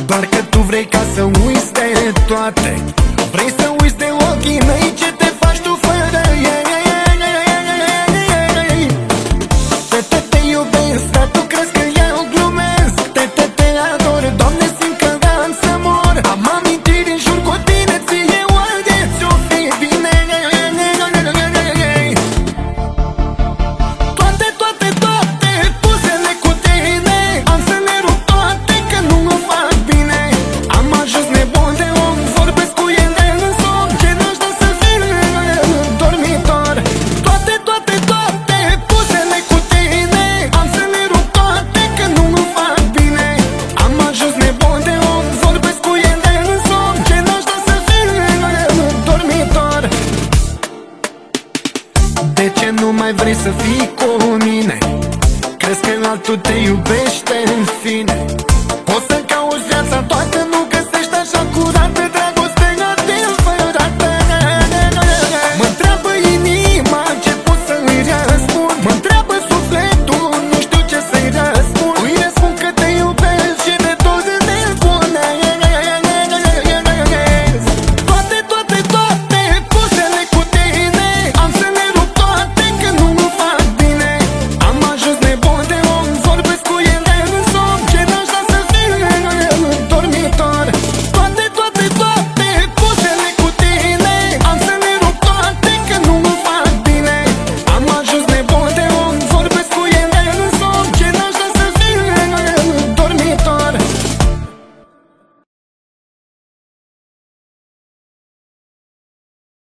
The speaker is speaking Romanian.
Doar că tu vrei ca să uiți de toate. Vrei să uiți de ochii mei, ce te faci tu fără ei. Te iubesc, dar tu crezi că eu glumesc. Te ador, Doamne, simt că am să mor. Am amintiri în jur cu tine, ție oare ți-o fi bine. Toate pozele cu tine am să le rup toate, că nu mă fac bine. Am ajuns nebun de om, vorbesc cu ele în somn, ce n-aș da să fiu dormitor. Toate pozele cu tine am să le rup toate, că nu mă fac bine. Am ajuns nebun de om, vorbesc cu ele în somn, ce n-aș da să fiu dormitor. De ce nu mai vrei să fii cu mine? Crezi că altul te iubește în fine?